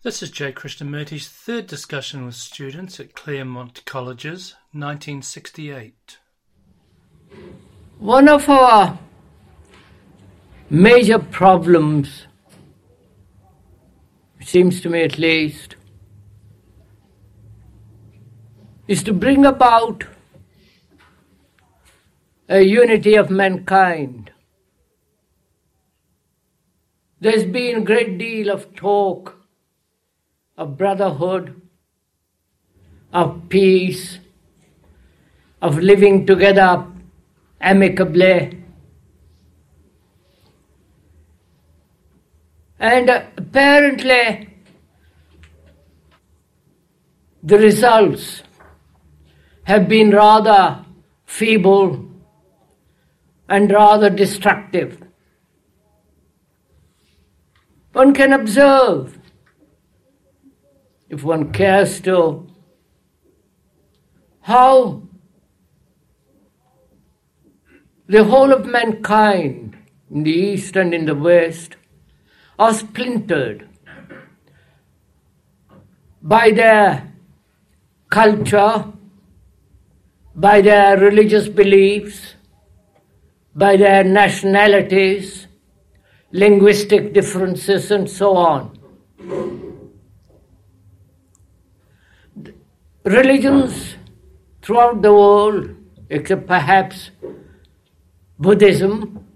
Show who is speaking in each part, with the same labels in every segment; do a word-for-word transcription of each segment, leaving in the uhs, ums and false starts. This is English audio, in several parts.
Speaker 1: This is J. Krishnamurti's third discussion with students at Claremont Colleges, nineteen sixty-eight.
Speaker 2: One of our major problems, it seems to me at least, is to bring about a unity of mankind. There's been a great deal of talk of brotherhood, of peace, of living together amicably. And uh, apparently the results have been rather feeble and rather destructive. One can observe, if one cares to, how the whole of mankind in the East and in the West are splintered by their culture, by their religious beliefs, by their nationalities, linguistic differences, and so on. Religions throughout the world, except perhaps Buddhism,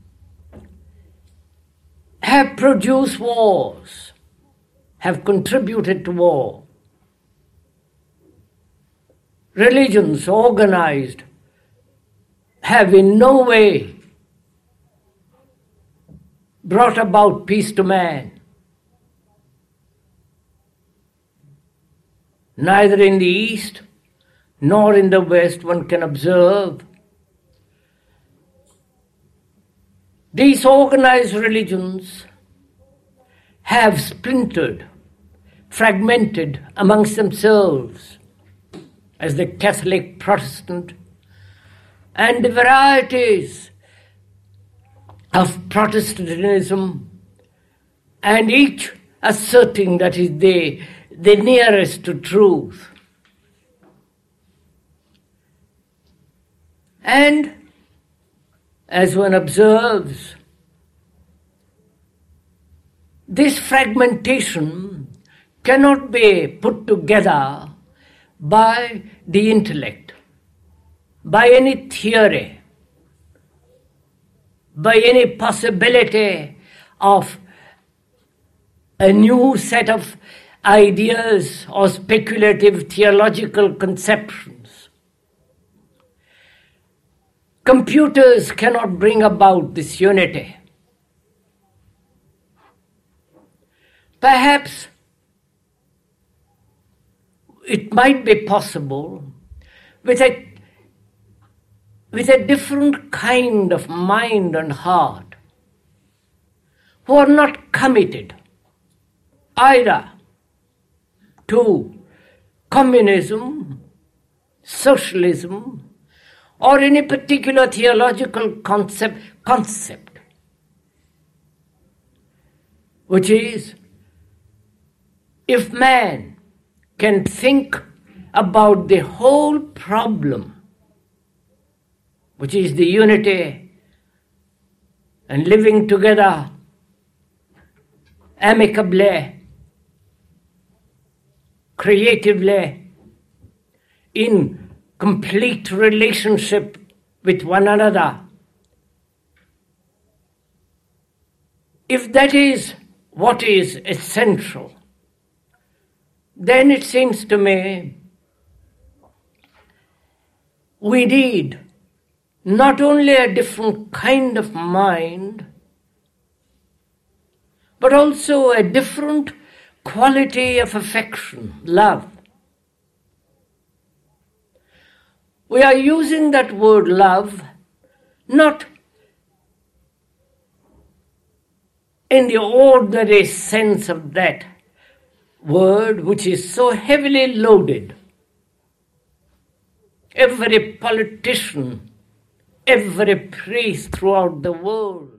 Speaker 2: have produced wars, have contributed to war. Religions organized have in no way brought about peace to man. Neither in the East nor in the West one can observe. These organized religions have splintered, fragmented amongst themselves, as the Catholic, Protestant, and the varieties of Protestantism, and each asserting that is the, the nearest to truth. And as one observes, this fragmentation cannot be put together by the intellect, by any theory, by any possibility of a new set of ideas or speculative theological conceptions. Computers cannot bring about this unity. Perhaps it might be possible with a with a different kind of mind and heart, who are not committed either to communism, socialism, or any particular theological concept, concept, which is, if man can think about the whole problem, which is the unity and living together amicably, creatively, in complete relationship with one another. If that is what is essential, then it seems to me we need not only a different kind of mind, but also a different quality of affection, love. We are using that word love not in the ordinary sense of that word, which is so heavily loaded. Every politician, every priest throughout the world